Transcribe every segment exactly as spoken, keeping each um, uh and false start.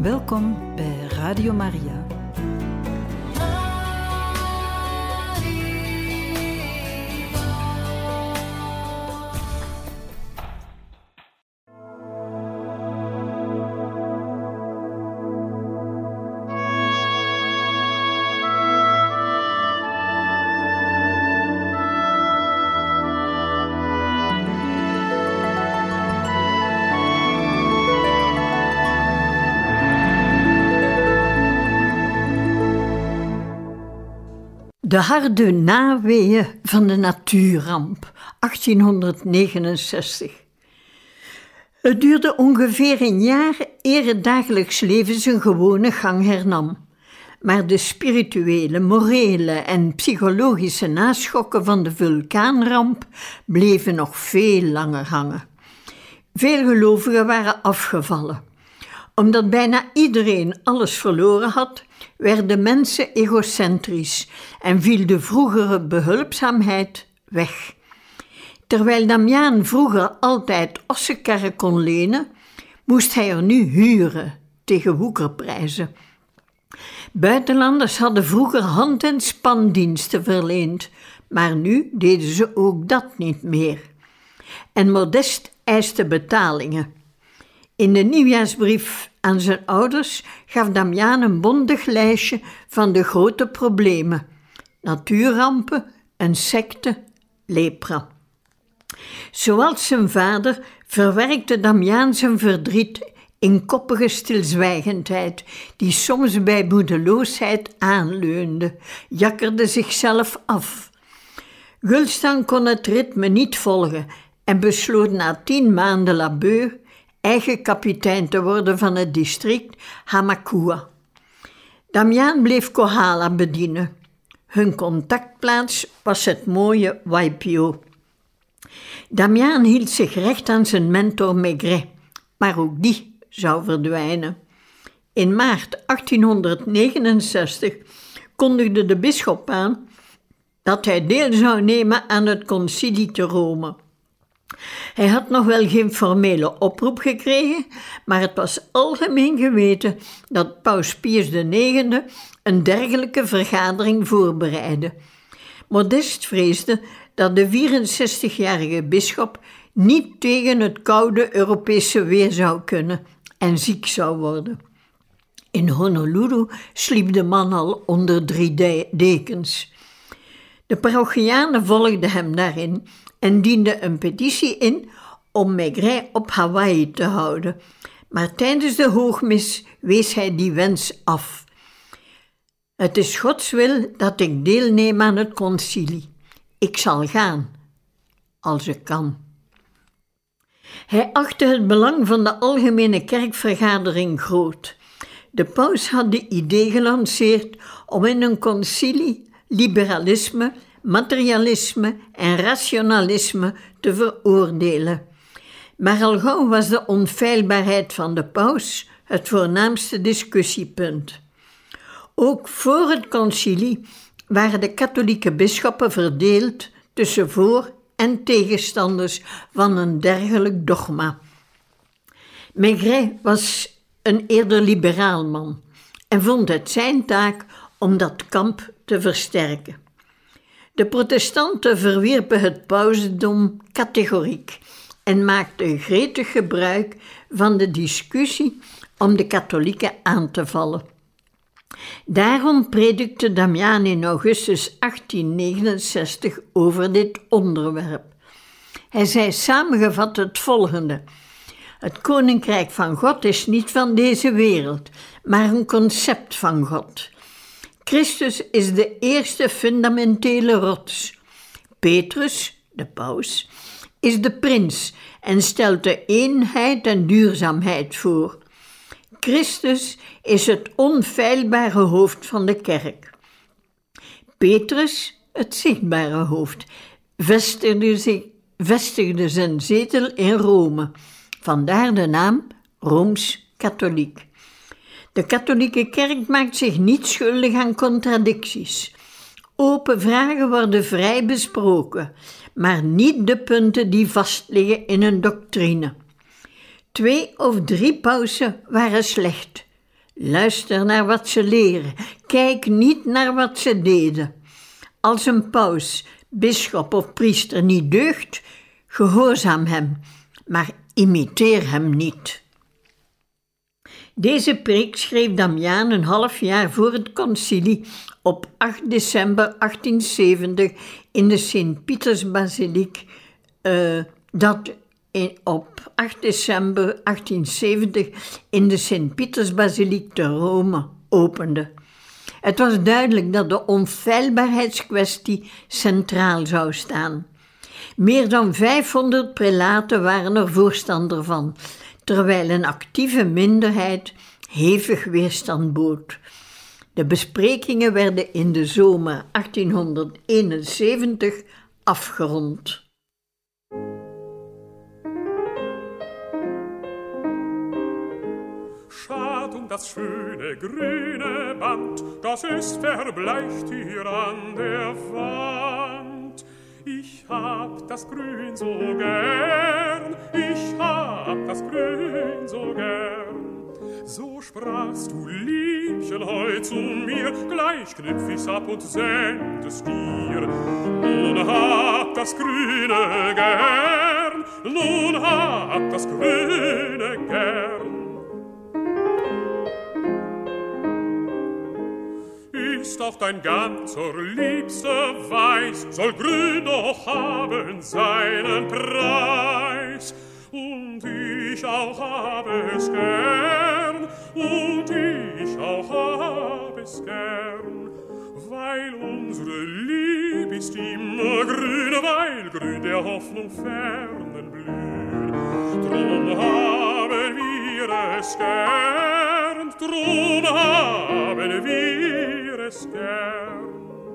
Welkom bij Radio Maria. De harde naweeën van de natuurramp, achttienhonderdnegenenzestig. Het duurde ongeveer een jaar eer het dagelijks leven zijn gewone gang hernam. Maar de spirituele, morele en psychologische naschokken van de vulkaanramp bleven nog veel langer hangen. Veel gelovigen waren afgevallen. Omdat bijna iedereen alles verloren had, werden mensen egocentrisch en viel de vroegere behulpzaamheid weg. Terwijl Damiaan vroeger altijd ossenkarren kon lenen, moest hij er nu huren tegen woekerprijzen. Buitenlanders hadden vroeger hand- en spandiensten verleend, maar nu deden ze ook dat niet meer. En Modest eiste betalingen. In de nieuwjaarsbrief aan zijn ouders gaf Damiaan een bondig lijstje van de grote problemen: natuurrampen, een secte, lepra. Zoals zijn vader verwerkte Damiaan zijn verdriet in koppige stilzwijgendheid, die soms bij moedeloosheid aanleunde, jakkerde zichzelf af. Gulstan kon het ritme niet volgen en besloot na tien maanden labeur eigen kapitein te worden van het district Hamakua. Damiaan bleef Kohala bedienen. Hun contactplaats was het mooie Waipio. Damiaan hield zich recht aan zijn mentor Maigret, maar ook die zou verdwijnen. In maart achttienhonderdnegenenzestig kondigde de bisschop aan dat hij deel zou nemen aan het concilie te Rome. Hij had nog wel geen formele oproep gekregen, maar het was algemeen geweten dat paus Pius de negende een dergelijke vergadering voorbereidde. Modest vreesde dat de vierenzestigjarige bisschop niet tegen het koude Europese weer zou kunnen en ziek zou worden. In Honolulu sliep de man al onder drie de- dekens. De parochianen volgden hem daarin en diende een petitie in om Maigret op Hawaii te houden. Maar tijdens de hoogmis wees hij die wens af. Het is Gods wil dat ik deelneem aan het concilie. Ik zal gaan, als ik kan. Hij achtte het belang van de algemene kerkvergadering groot. De paus had de idee gelanceerd om in een concilie liberalisme, materialisme en rationalisme te veroordelen. Maar al gauw was de onfeilbaarheid van de paus het voornaamste discussiepunt. Ook voor het concilie waren de katholieke bisschoppen verdeeld tussen voor- en tegenstanders van een dergelijk dogma. Maigret was een eerder liberaal man en vond het zijn taak om dat kamp te versterken. De protestanten verwierpen het pausdom categoriek en maakten gretig gebruik van de discussie om de katholieken aan te vallen. Daarom predikte Damiaan in augustus achttienhonderdnegenenzestig over dit onderwerp. Hij zei samengevat het volgende: het koninkrijk van God is niet van deze wereld, maar een concept van God. Christus is de eerste fundamentele rots. Petrus, de paus, is de prins en stelt de eenheid en duurzaamheid voor. Christus is het onfeilbare hoofd van de kerk. Petrus, het zichtbare hoofd, vestigde, zich, vestigde zijn zetel in Rome. Vandaar de naam Rooms-Katholiek. De katholieke kerk maakt zich niet schuldig aan contradicties. Open vragen worden vrij besproken, maar niet de punten die vastliggen in een doctrine. Twee of drie pausen waren slecht. Luister naar wat ze leren, kijk niet naar wat ze deden. Als een paus, bisschop of priester niet deugt, gehoorzaam hem, maar imiteer hem niet. Deze preek schreef Damiaan een half jaar voor het concilie op acht december achttienzeventig in de Sint-Pietersbasiliek, uh, dat in, op acht december achttienzeventig in de Sint-Pietersbasiliek te Rome opende. Het was duidelijk dat de onfeilbaarheidskwestie centraal zou staan. Meer dan vijfhonderd prelaten waren er voorstander van, terwijl een actieve minderheid hevig weerstand bood. De besprekingen werden in de zomer achttienhonderdeenenzeventig afgerond. Schad um das schöne grüne Band, das ist verbleicht hier an der Wand. Ich hab das Grün so gern, ich hab das Grün so gern. So sprachst du, Liebchen, heut zu mir, gleich knüpf ich's ab und send es dir. Nun hab das Grüne gern, nun hab das Grüne gern. Ist auch dein ganzer Liebster weiß, soll grün doch haben seinen Preis. Und ich auch habe es gern, und ich auch habe es gern, weil unsere Lieb ist immer grün, weil grün der Hoffnung fernen blüht. Drum haben wir es gern, drum haben wir es gern.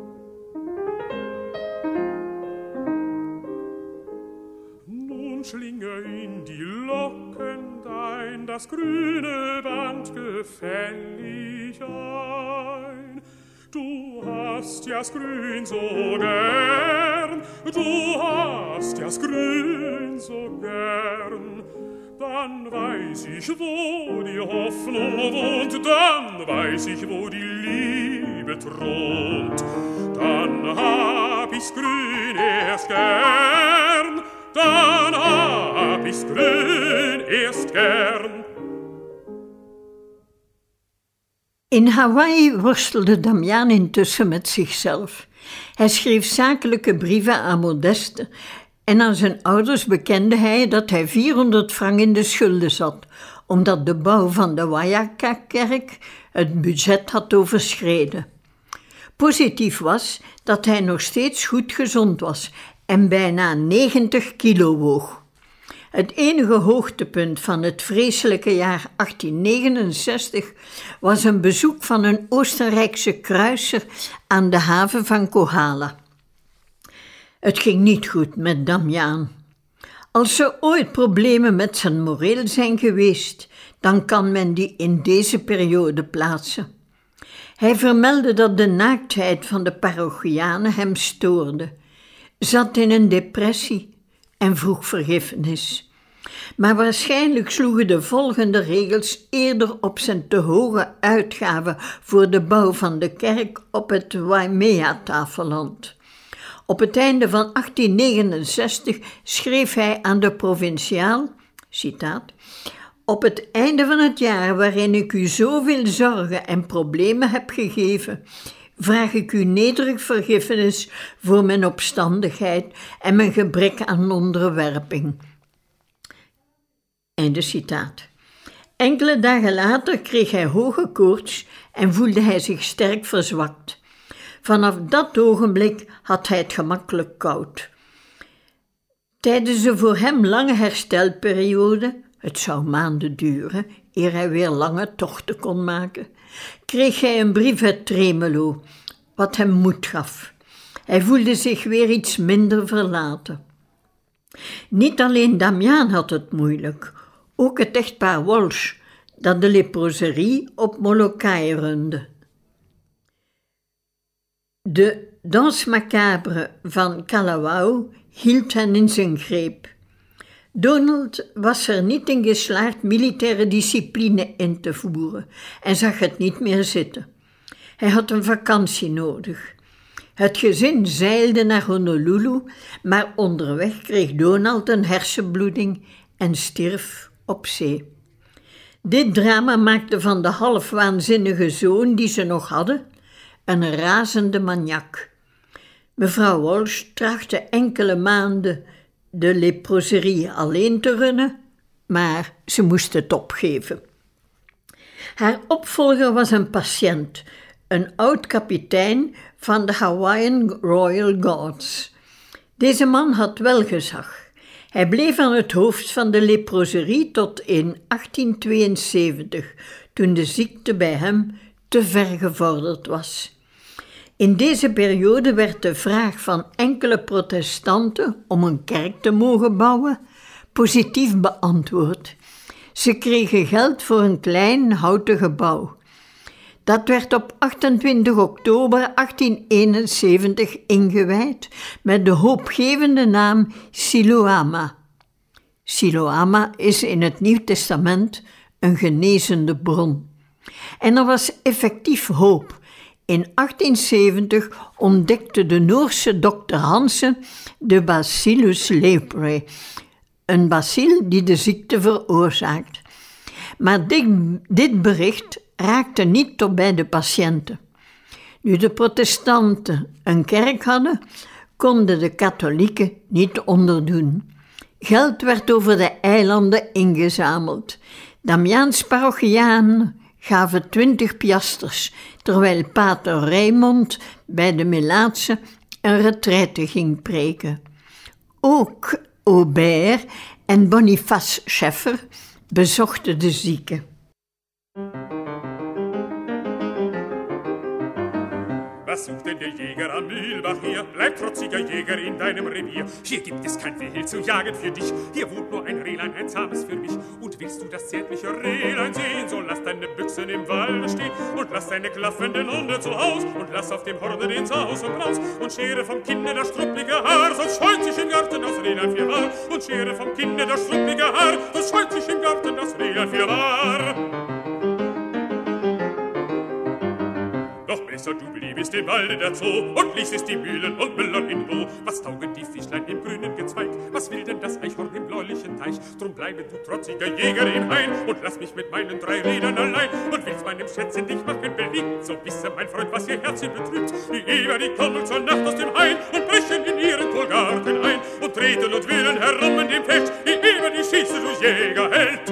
Nun schlinge in die Locken dein das grüne Band gefällig ein. Du hast ja's Grün so gern, du hast ja's Grün so gern. Dann weiß ich, wo die Hoffnung wohnt, dann weiß ich, wo die Liebe thront. Dann hab ich's Grün erst gern, dann hab ich's Grün erst gern. In Hawaii worstelde Damiaan intussen met zichzelf. Hij schreef zakelijke brieven aan Modeste en aan zijn ouders bekende hij dat hij vierhonderd frank in de schulden zat, omdat de bouw van de Waiaka-kerk het budget had overschreden. Positief was dat hij nog steeds goed gezond was en bijna negentig kilo woog. Het enige hoogtepunt van het vreselijke jaar achttien negenenzestig was een bezoek van een Oostenrijkse kruiser aan de haven van Kohala. Het ging niet goed met Damiaan. Als er ooit problemen met zijn moreel zijn geweest, dan kan men die in deze periode plaatsen. Hij vermeldde dat de naaktheid van de parochianen hem stoorde, zat in een depressie en vroeg vergiffenis. Maar waarschijnlijk sloegen de volgende regels eerder op zijn te hoge uitgaven voor de bouw van de kerk op het Waimea-tafelland. Op het einde van achttien negenenzestig schreef hij aan de provinciaal, citaat, op het einde van het jaar waarin ik u zoveel zorgen en problemen heb gegeven, vraag ik u nederig vergiffenis voor mijn opstandigheid en mijn gebrek aan onderwerping. Einde citaat. Enkele dagen later kreeg hij hoge koorts en voelde hij zich sterk verzwakt. Vanaf dat ogenblik had hij het gemakkelijk koud. Tijdens de voor hem lange herstelperiode, het zou maanden duren, eer hij weer lange tochten kon maken, kreeg hij een brief uit Tremelo, wat hem moed gaf. Hij voelde zich weer iets minder verlaten. Niet alleen Damiaan had het moeilijk, ook het echtpaar Walsh, dat de leproserie op Molokai runde. De Danse Macabre van Kalawao hield hen in zijn greep. Donald was er niet in geslaagd militaire discipline in te voeren en zag het niet meer zitten. Hij had een vakantie nodig. Het gezin zeilde naar Honolulu, maar onderweg kreeg Donald een hersenbloeding en stierf op zee. Dit drama maakte van de half waanzinnige zoon die ze nog hadden een razende maniak. Mevrouw Walsh trachtte enkele maanden de leproserie alleen te runnen, maar ze moest het opgeven. Haar opvolger was een patiënt, een oud-kapitein van de Hawaiian Royal Guards. Deze man had wel gezag. Hij bleef aan het hoofd van de leproserie tot in achttien tweeënzeventig, toen de ziekte bij hem te ver gevorderd was. In deze periode werd de vraag van enkele protestanten om een kerk te mogen bouwen positief beantwoord. Ze kregen geld voor een klein houten gebouw. Dat werd op achtentwintig oktober achttien eenenzeventig ingewijd met de hoopgevende naam Siloama. Siloama is in het Nieuw Testament een genezende bron. En er was effectief hoop. In achttien zeventig ontdekte de Noorse dokter Hansen de Bacillus leprae, een bacil die de ziekte veroorzaakt. Maar dit, dit bericht raakte niet tot bij de patiënten. Nu de protestanten een kerk hadden, konden de katholieken niet onderdoen. Geld werd over de eilanden ingezameld. Damiaans parochianen gaven twintig piasters, terwijl pater Raymond bij de Melaatse een retraite ging preken. Ook Aubert en Boniface Scheffer bezochten de zieken. Was sucht denn der Jäger am Mühlbach hier? Bleib trotziger Jäger in deinem Revier. Hier gibt es kein Wild zu jagen für dich. Hier wohnt nur ein Rehlein, ein zahmes für mich. Und willst du das zärtliche Rehlein sehen, so lass deine Büchsen im Walde stehen und lass deine klaffenden Hunde zu Haus und lass auf dem Horde den Saus und Braus und schere vom Kinde das struppelige Haar, sonst scheut sich im Garten das Rehlein für wahr. Und schere vom Kinde das struppelige Haar, sonst scheut sich im Garten das Rehlein für wahr. Doch besser du bliebest im Walde der Zoo und ließest die Mühlen und Müller in Ruhe. Was taugen die Fischlein im grünen Gezweig? Was will denn das Eichhorn im bläulichen Teich? Drum bleibe du trotziger Jäger im Hain und lass mich mit meinen drei Rädern allein. Und willst meinem Schätzchen dich machen beliebt, so wisse mein Freund, was ihr Herzchen betrübt. Die Eber, die kommen zur Nacht aus dem Hain und brechen in ihren Kohlgarten ein und treten und wühlen herum in dem Feld. Die Eber, die schießen, du Jägerheld.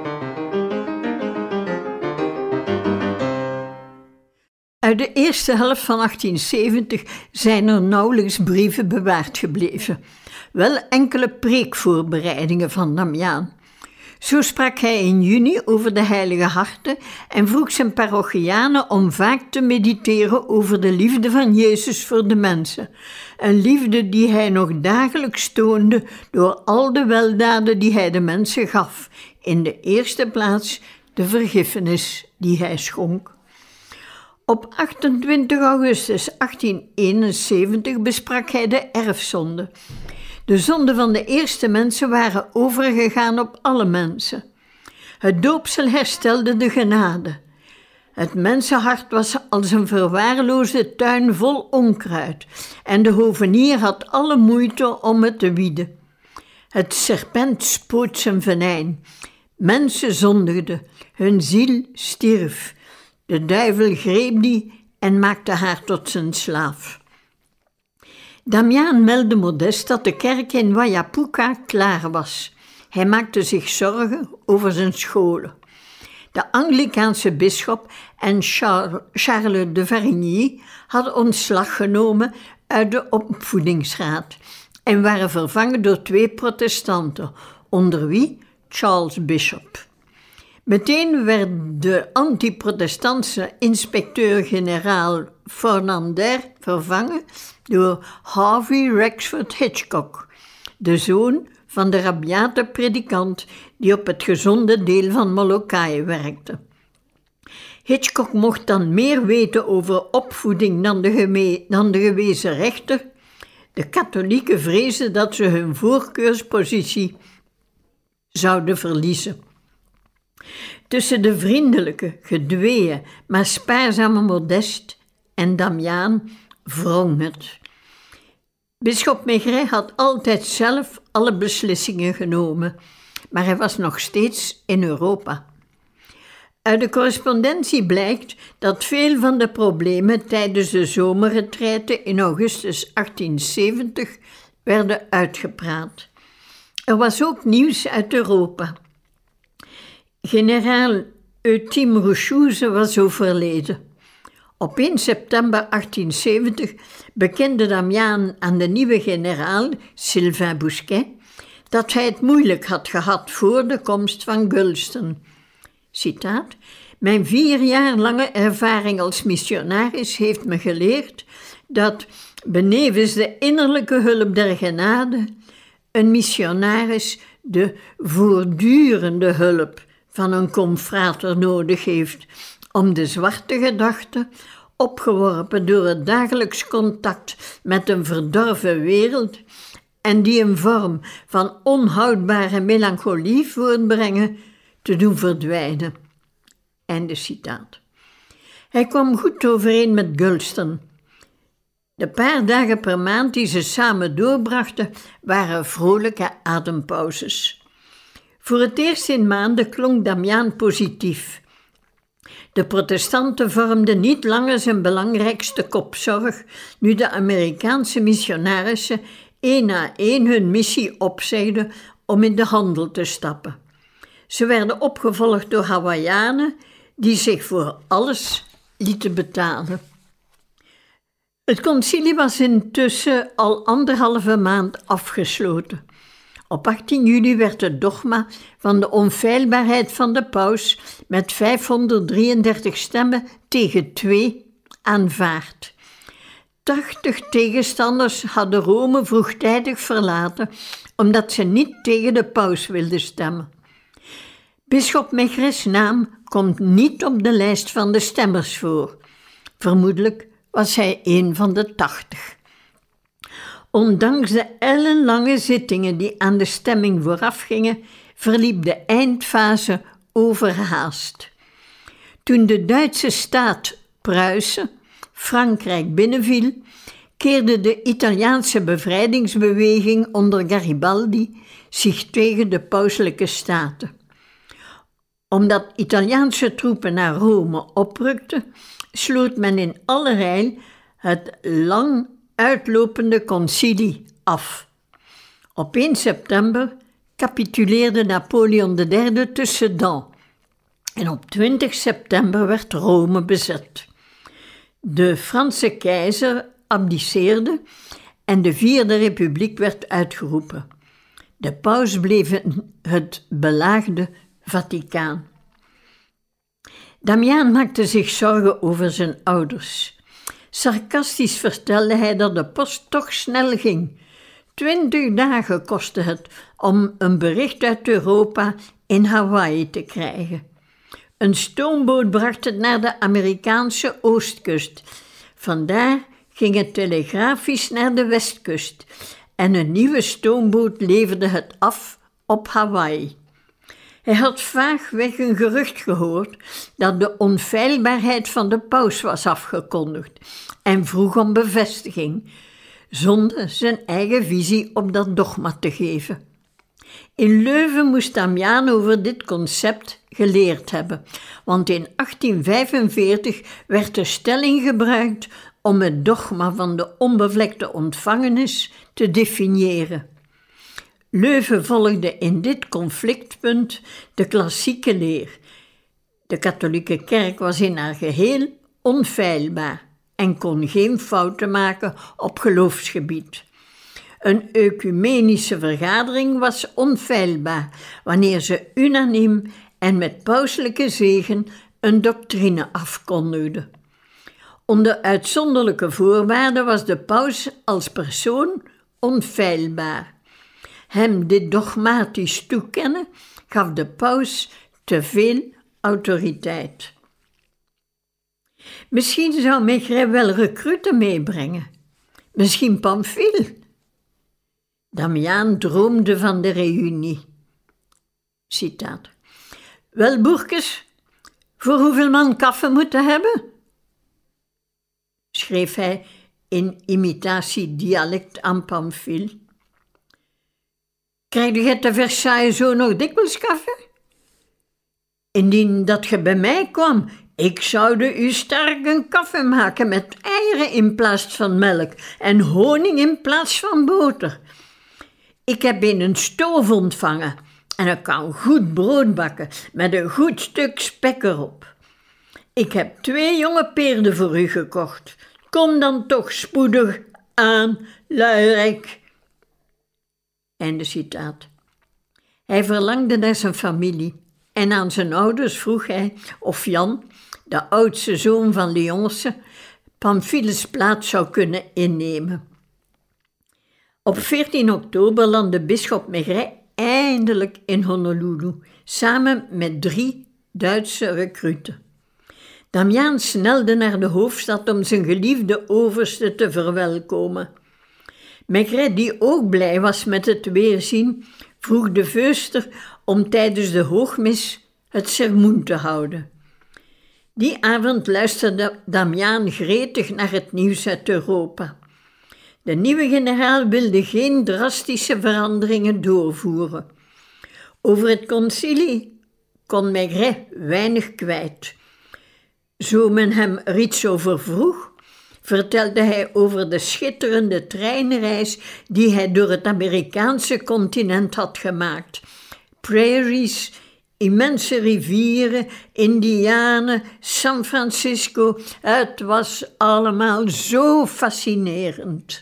Uit de eerste helft van achttien zeventig zijn er nauwelijks brieven bewaard gebleven. Wel enkele preekvoorbereidingen van Damiaan. Zo sprak hij in juni over de heilige harten en vroeg zijn parochianen om vaak te mediteren over de liefde van Jezus voor de mensen. Een liefde die hij nog dagelijks toonde door al de weldaden die hij de mensen gaf. In de eerste plaats de vergiffenis die hij schonk. Op achtentwintig augustus achttien eenenzeventig besprak hij de erfzonde. De zonden van de eerste mensen waren overgegaan op alle mensen. Het doopsel herstelde de genade. Het mensenhart was als een verwaarloosde tuin vol onkruid en de hovenier had alle moeite om het te wieden. Het serpent spoot zijn venijn. Mensen zondigden, hun ziel stierf. De duivel greep die en maakte haar tot zijn slaaf. Damiaan meldde Modest dat de kerk in Wayapuka klaar was. Hij maakte zich zorgen over zijn scholen. De Anglikaanse bisschop en Charles de Varigny hadden ontslag genomen uit de opvoedingsraad en waren vervangen door twee protestanten, onder wie Charles Bishop. Meteen werd de anti-protestantse inspecteur-generaal Fornander vervangen door Harvey Rexford Hitchcock, de zoon van de rabiate predikant die op het gezonde deel van Molokai werkte. Hitchcock mocht dan meer weten over opvoeding dan de, geme- dan de gewezen rechter. De katholieken vreesden dat ze hun voorkeurspositie zouden verliezen. Tussen de vriendelijke, gedwee, maar spaarzame Modest en Damiaan wrong het. Bisschop Maigret had altijd zelf alle beslissingen genomen, maar hij was nog steeds in Europa. Uit de correspondentie blijkt dat veel van de problemen tijdens de zomerretraite in augustus achttienzeventig werden uitgepraat. Er was ook nieuws uit Europa. Generaal Euthym Rochouze was overleden. Op één september achttienzeventig bekende Damiaan aan de nieuwe generaal, Sylvain Bousquet, dat hij het moeilijk had gehad voor de komst van Gulston. Citaat: Mijn vier jaar lange ervaring als missionaris heeft me geleerd dat, benevens de innerlijke hulp der genade, een missionaris de voortdurende hulp van een confrater nodig heeft om de zwarte gedachten, opgeworpen door het dagelijks contact met een verdorven wereld en die een vorm van onhoudbare melancholie voortbrengen, te doen verdwijnen. Einde citaat. Hij kwam goed overeen met Gulston. De paar dagen per maand die ze samen doorbrachten, waren vrolijke adempauzes. Voor het eerst in maanden klonk Damiaan positief. De protestanten vormden niet langer zijn belangrijkste kopzorg, nu de Amerikaanse missionarissen één na één hun missie opzegden om in de handel te stappen. Ze werden opgevolgd door Hawaïanen die zich voor alles lieten betalen. Het concilie was intussen al anderhalve maand afgesloten. Op achttien juli werd het dogma van de onfeilbaarheid van de paus met vijfhonderddrieëndertig stemmen tegen twee aanvaard. Tachtig tegenstanders hadden Rome vroegtijdig verlaten, omdat ze niet tegen de paus wilden stemmen. Bisschop Maigret's naam komt niet op de lijst van de stemmers voor. Vermoedelijk was hij een van de tachtig. Ondanks de ellenlange zittingen die aan de stemming voorafgingen, verliep de eindfase overhaast. Toen de Duitse staat Pruisen Frankrijk binnenviel, keerde de Italiaanse bevrijdingsbeweging onder Garibaldi zich tegen de pauselijke staten. Omdat Italiaanse troepen naar Rome oprukten, sloot men in allerijl het lang uitlopende concilie af. Op één september capituleerde Napoleon de derde te Sedan en op twintig september werd Rome bezet. De Franse keizer abdiceerde en de Vierde Republiek werd uitgeroepen. De paus bleef in het belaagde Vaticaan. Damiaan maakte zich zorgen over zijn ouders. Sarcastisch vertelde hij dat de post toch snel ging. Twintig dagen kostte het om een bericht uit Europa in Hawaï te krijgen. Een stoomboot bracht het naar de Amerikaanse oostkust. Vandaar ging het telegrafisch naar de westkust en een nieuwe stoomboot leverde het af op Hawaï. Hij had vaagweg een gerucht gehoord dat de onfeilbaarheid van de paus was afgekondigd en vroeg om bevestiging, zonder zijn eigen visie op dat dogma te geven. In Leuven moest Damiaan over dit concept geleerd hebben, want in achttien vijfenveertig werd de stelling gebruikt om het dogma van de onbevlekte ontvangenis te definiëren. Leuven volgde in dit conflictpunt de klassieke leer. De katholieke kerk was in haar geheel onfeilbaar en kon geen fouten maken op geloofsgebied. Een ecumenische vergadering was onfeilbaar wanneer ze unaniem en met pauselijke zegen een doctrine afkondigde. Onder uitzonderlijke voorwaarden was de paus als persoon onfeilbaar. Hem dit dogmatisch toekennen gaf de paus te veel autoriteit. Misschien zou Maigret wel recruten meebrengen. Misschien Pamphile. Damiaan droomde van de reunie. Citaat. Wel, boerkes, voor hoeveel man kaffe moeten hebben? Schreef hij in imitatiedialect aan Pamphile. Krijg je te Versailles zo nog dikwijls kaffe? Indien dat je bij mij kwam, ik zoude u sterk een kaffe maken met eieren in plaats van melk en honing in plaats van boter. Ik heb in een stoof ontvangen en ik kan goed brood bakken met een goed stuk spek erop. Ik heb twee jonge peerden voor u gekocht. Kom dan toch spoedig aan, luirik. Einde citaat. Hij verlangde naar zijn familie en aan zijn ouders vroeg hij of Jan, de oudste zoon van Leonce, Pamphiles plaats zou kunnen innemen. Op veertien oktober landde bisschop Maigret eindelijk in Honolulu, samen met drie Duitse recruten. Damiaan snelde naar de hoofdstad om zijn geliefde overste te verwelkomen. Maigret, die ook blij was met het weerzien, vroeg de veuster om tijdens de hoogmis het sermoen te houden. Die avond luisterde Damiaan gretig naar het nieuws uit Europa. De nieuwe generaal wilde geen drastische veranderingen doorvoeren. Over het concilie kon Maigret weinig kwijt. Zo men hem er iets over vroeg, vertelde hij over de schitterende treinreis die hij door het Amerikaanse continent had gemaakt. Prairies, immense rivieren, Indianen, San Francisco, het was allemaal zo fascinerend.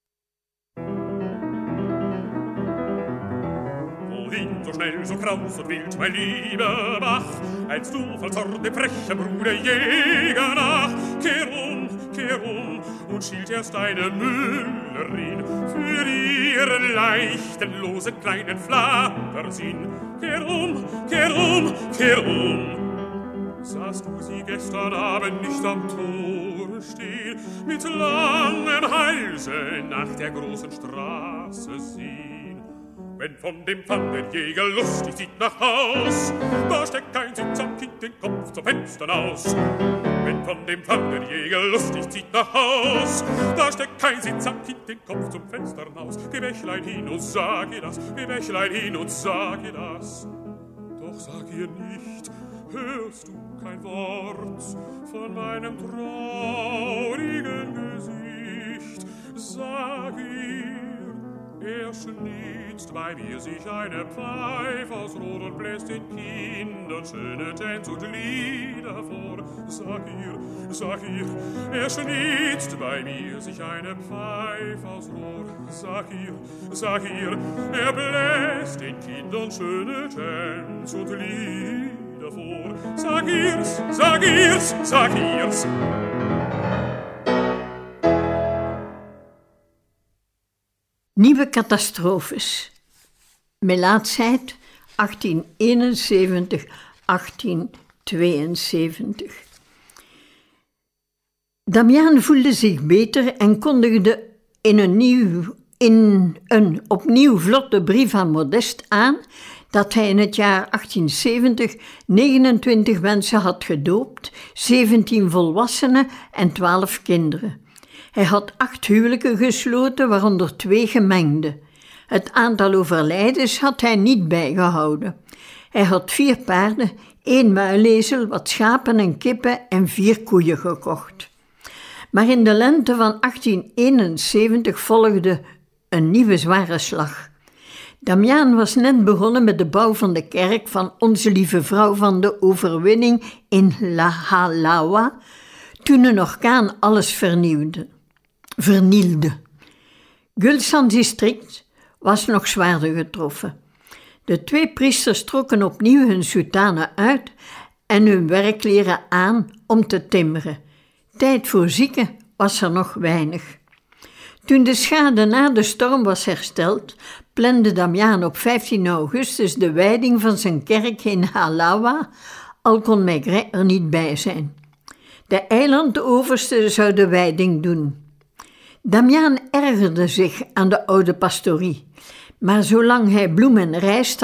Wohin so schnell, so kraus und wild, mein lieber Bach, als du voll Zorn dem frechen Bruder Jäger nach. Kehr um, kehr um und schielt erst eine Müllerin für ihren leichten, losen kleinen Flattersinn. Kehr um, kehr um, kehr um. Sahst du sie gestern Abend nicht am Tore stehen, mit langem Halse nach der großen Straße sehen? Wenn von dem Pfannenjäger lustig sieht nach Haus, da steckt kein Sitz am Kind den Kopf zum Fenster aus. Wenn von dem Pfannenjäger lustig zieht nach Haus, da steckt kein Sitz am Kind den Kopf zum Fenster aus. Geh Wäschlein hin und sag ihr das, geh Wäschlein hin und sag ihr das. Doch sag ihr nicht, hörst du kein Wort von meinem traurigen Gesicht. Sag ihr, er schnitzt bei mir sich eine Pfeife aus Rot und bläst den Kindern schöne Tänze und Lieder vor. Sag ihr, sag ihr, er schnitzt bei mir sich eine Pfeife aus Rot. Sag ihr, sag ihr, er bläst den Kindern schöne Tänze und Lieder vor. Sag ihr's, sag ihr's, sag ihr's. Nieuwe catastrofes. Melaatsheid achttien eenenzeventig tot achttien tweeënzeventig. Damiaan voelde zich beter en kondigde in een, nieuw, in een opnieuw vlotte brief aan Modest aan dat hij in het jaar achttien zeventig negenentwintig mensen had gedoopt, zeventien volwassenen en twaalf kinderen. Hij had acht huwelijken gesloten, waaronder twee gemengde. Het aantal overlijdens had hij niet bijgehouden. Hij had vier paarden, één muilezel, wat schapen en kippen en vier koeien gekocht. Maar in de lente van achttien eenenzeventig volgde een nieuwe zware slag. Damiaan was net begonnen met de bouw van de kerk van Onze Lieve Vrouw van de Overwinning in La Halawa, toen een orkaan alles vernieuwde. vernielde. Gulsan district was nog zwaarder getroffen. De twee priesters trokken opnieuw hun soutanen uit en hun werkkleren aan om te timmeren. Tijd voor zieken was er nog weinig. Toen de schade na de storm was hersteld, plande Damiaan op vijftien augustus de wijding van zijn kerk in Halawa, al kon Maigret er niet bij zijn. De eilandoverste zou de wijding doen. Damiaan ergerde zich aan de oude pastorie, maar zolang hij bloem en rijst had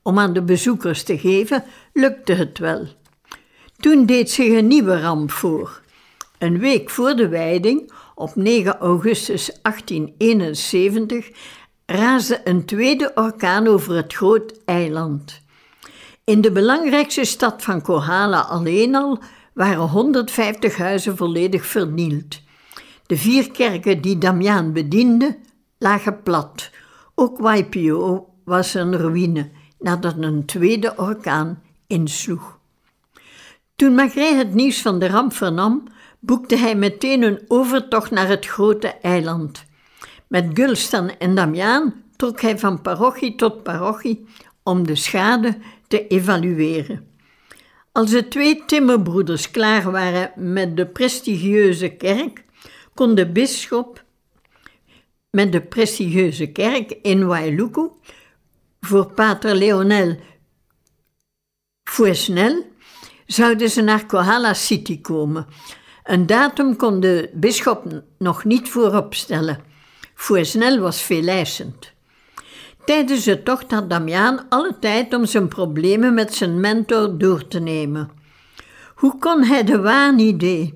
om aan de bezoekers te geven, lukte het wel. Toen deed zich een nieuwe ramp voor. Een week voor de wijding, op negen augustus achttien eenenzeventig, raasde een tweede orkaan over het groot eiland. In de belangrijkste stad van Kohala alleen al waren honderdvijftig huizen volledig vernield. De vier kerken die Damiaan bediende, lagen plat. Ook Waipio was een ruïne, nadat een tweede orkaan insloeg. Toen Maigret het nieuws van de ramp vernam, boekte hij meteen een overtocht naar het grote eiland. Met Gulstan en Damiaan trok hij van parochie tot parochie om de schade te evalueren. Als de twee timmerbroeders klaar waren met de prestigieuze kerk, kon de bisschop met de prestigieuze kerk in Wailuku voor pater Leonel Fouesnel zouden ze naar Kohala City komen. Een datum kon de bisschop nog niet voorop stellen. Fouesnel was veeleisend. Tijdens de tocht had Damiaan alle tijd om zijn problemen met zijn mentor door te nemen. Hoe kon hij de waanidee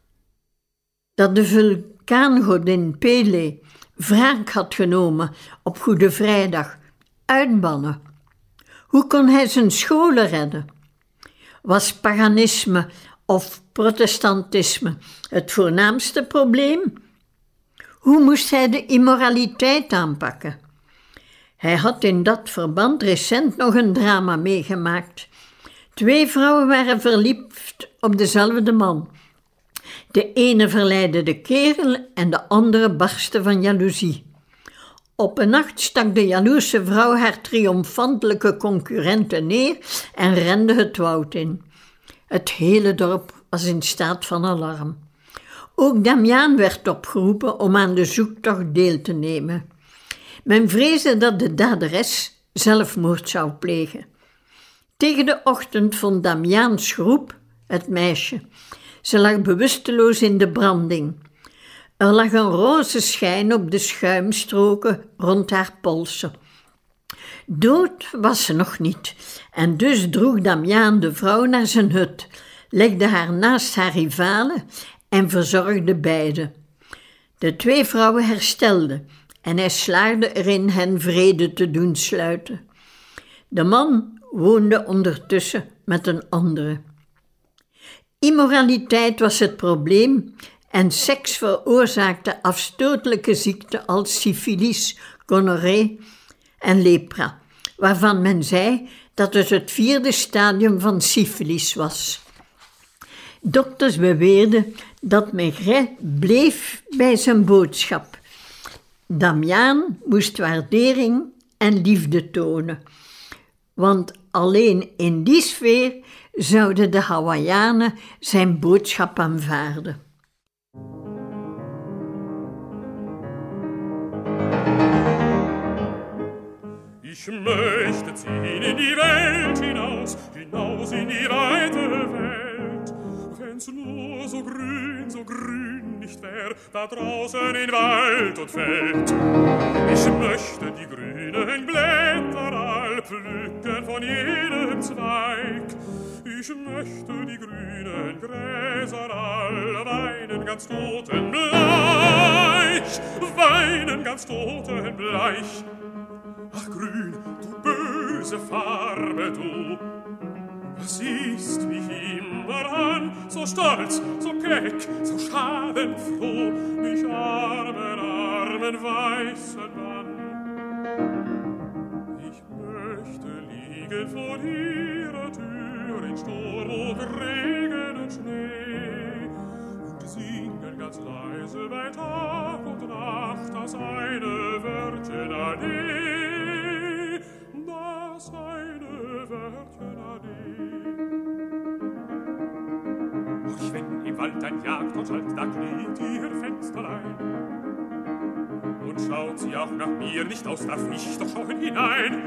dat de vulkaangodin Pele wraak had genomen op Goede Vrijdag uitbannen? Hoe kon hij zijn scholen redden? Was paganisme of protestantisme het voornaamste probleem? Hoe moest hij de immoraliteit aanpakken? Hij had in dat verband recent nog een drama meegemaakt. Twee vrouwen waren verliefd op dezelfde man. De ene verleidde de kerel en de andere barstte van jaloezie. Op een nacht stak de jaloerse vrouw haar triomfantelijke concurrente neer en rende het woud in. Het hele dorp was in staat van alarm. Ook Damiaan werd opgeroepen om aan de zoektocht deel te nemen. Men vreesde dat de daderes zelfmoord zou plegen. Tegen de ochtend vond Damiaans groep het meisje. Ze lag bewusteloos in de branding. Er lag een roze schijn op de schuimstroken rond haar polsen. Dood was ze nog niet en dus droeg Damiaan de vrouw naar zijn hut, legde haar naast haar rivale en verzorgde beide. De twee vrouwen herstelden en hij slaagde erin hen vrede te doen sluiten. De man woonde ondertussen met een andere. Immoraliteit was het probleem en seks veroorzaakte afstotelijke ziekten als syfilis, gonorree en lepra, waarvan men zei dat het het vierde stadium van syfilis was. Dokters beweerden dat Maigret bleef bij zijn boodschap. Damiaan moest waardering en liefde tonen, want alleen in die sfeer zouden de Hawaiianen zijn boodschap aanvaarden. Ich möchte ziehen in die Welt hinaus, hinaus in die weite Welt. Wenn's nur so grün, so grün nicht wär, da draußen in Wald und Feld. Ich möchte die grünen Blätter all pflücken von jedem Zweig. Ich möchte die grünen Gräser all weinen ganz totenbleich, weinen ganz totenbleich. Ach grün, du böse Farbe, du, siehst mich immer an, so stolz, so keck, so schadenfroh, mich armen, armen weißen Mann. Ich möchte liegen vor ihrer Tür in Sturm und Regen und Schnee und singen ganz leise bei Tag und Nacht das eine Wörtchen Ade. Das eine Wörtchen Ade. Och, wenn im Wald ein Jagd und Schalt, da kniet ihr Fensterlein und schaut sie auch nach mir nicht aus, darf ich doch schauen hinein.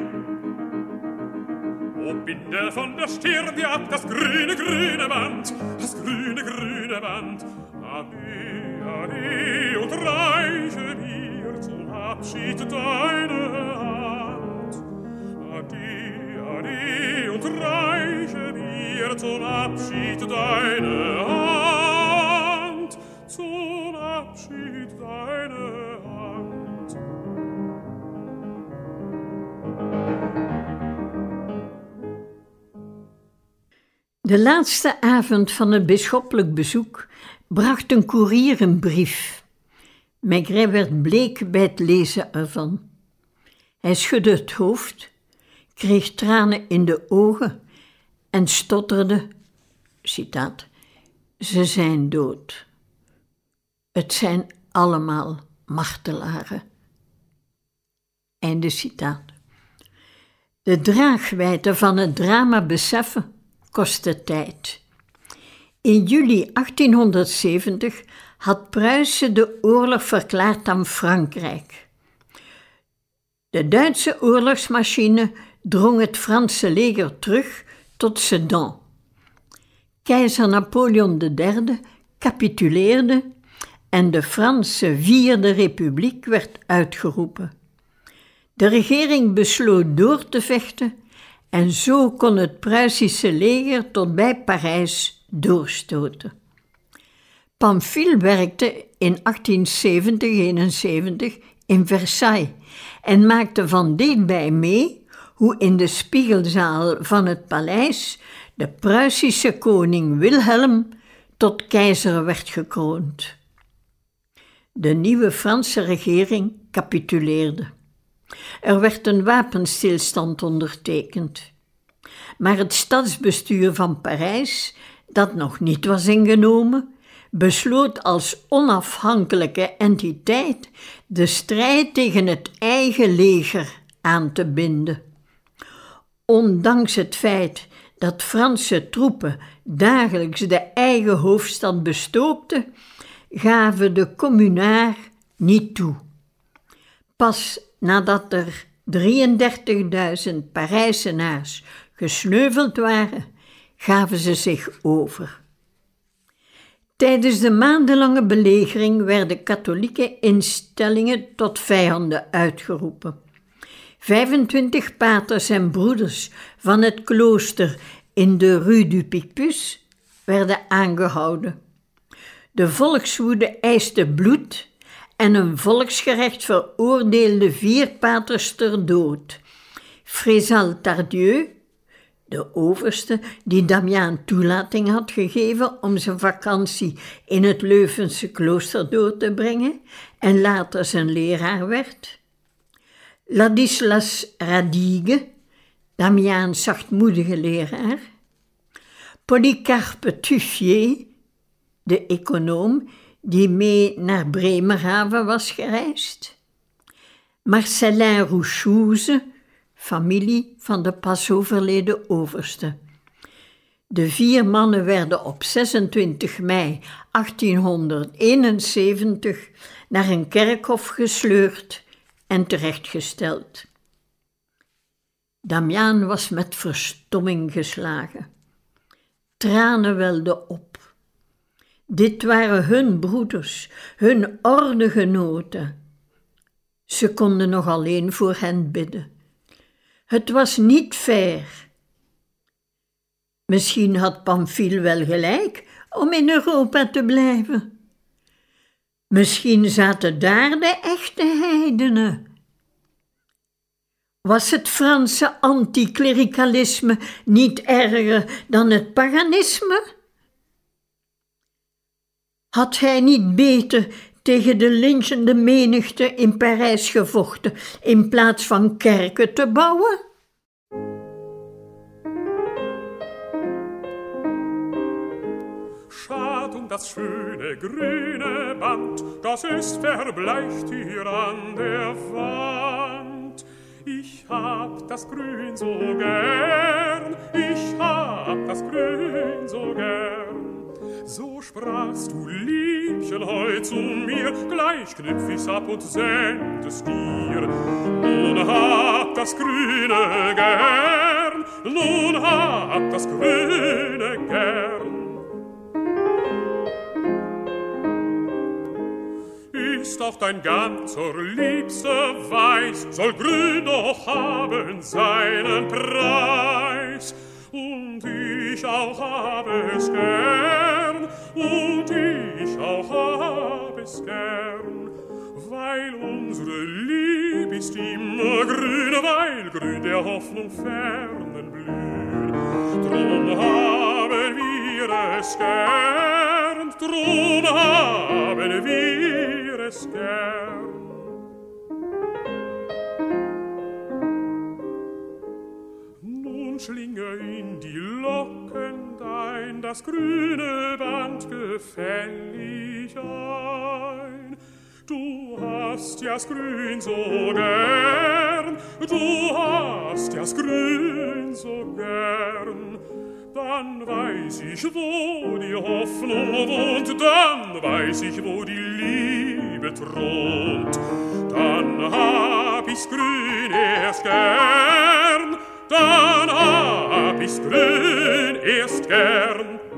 O Binde von der Stirn dir ab das grüne, grüne Band, das grüne, grüne Band. Ade, ade, und reiche mir zum Abschied deine Hand. Ade, mir zum Abschied deine Hand, zum Abschied deine Hand. De laatste avond van het bisschoppelijk bezoek bracht een koerier een brief. Maigret werd bleek bij het lezen ervan. Hij schudde het hoofd, kreeg tranen in de ogen en stotterde, citaat, ze zijn dood. Het zijn allemaal martelaren. Einde citaat. De draagwijdte van het drama beseffen kostte tijd. In juli achttienhonderdzeventig had Pruisen de oorlog verklaard aan Frankrijk. De Duitse oorlogsmachine drong het Franse leger terug tot Sedan. Keizer Napoleon de derde capituleerde en de Franse Vierde Republiek werd uitgeroepen. De regering besloot door te vechten en zo kon het Pruisische leger tot bij Parijs doorstoten. Pamphile werkte in achttienzeventig eenenzeventig in Versailles en maakte van dichtbij mee hoe in de spiegelzaal van het paleis de Pruisische koning Wilhelm tot keizer werd gekroond. De nieuwe Franse regering capituleerde. Er werd een wapenstilstand ondertekend. Maar het stadsbestuur van Parijs, dat nog niet was ingenomen, besloot als onafhankelijke entiteit de strijd tegen het eigen leger aan te binden. Ondanks het feit dat Franse troepen dagelijks de eigen hoofdstad bestookten, gaven de communards niet toe. Pas nadat er drieëndertigduizend Parijzenaars gesneuveld waren, gaven ze zich over. Tijdens de maandenlange belegering werden katholieke instellingen tot vijanden uitgeroepen. vijfentwintig paters en broeders van het klooster in de Rue du Picpus werden aangehouden. De volkswoede eiste bloed en een volksgerecht veroordeelde vier paters ter dood. Frézal Tardieu, de overste die Damiaan toelating had gegeven om zijn vakantie in het Leuvense klooster door te brengen en later zijn leraar werd. Ladislas Radigue, Damiaans zachtmoedige leraar. Polycarpe Tuffier, de econoom die mee naar Bremerhaven was gereisd. Marcellin Rouchouze, familie van de pas overleden overste. De vier mannen werden op zesentwintig mei achttienhonderdeenenzeventig naar een kerkhof gesleurd en terechtgesteld. Damiaan was met verstomming geslagen. Tranen welden op. Dit waren hun broeders, hun ordegenoten. Ze konden nog alleen voor hen bidden. Het was niet fair. Misschien had Pamphile wel gelijk om in Europa te blijven. Misschien zaten daar de echte heidenen. Was het Franse anticlericalisme niet erger dan het paganisme? Had hij niet beter tegen de lynchende menigte in Parijs gevochten in plaats van kerken te bouwen? Schad um das schöne grüne Band, das ist verbleicht hier an der Wand. Ich hab das Grün so gern, ich hab das Grün so gern. So sprachst du, Liebchen, heut zu mir, gleich knüpf ich's ab und send es dir. Nun hab das Grüne gern, nun hab das Grüne gern. Ist auch dein ganzer liebster Weiß, soll grün doch haben seinen Preis. Und ich ich auch hab es gern, und ich auch hab es gern, weil unsere Lieb ist immer grün, weil grün der Hoffnung fernen blüht. Drum haben wir es gern, drum haben wir es gern. Nun schlinge in die Locken dein das grüne Band gefällig ein. Du hast ja's Grün so gern, du hast ja's Grün so gern. Dann weiß ich, wo die Hoffnung wohnt, dann weiß ich, wo die Liebe thront. Dann hab ich's Grün erst gern, dann hab ich's Grün erst gern.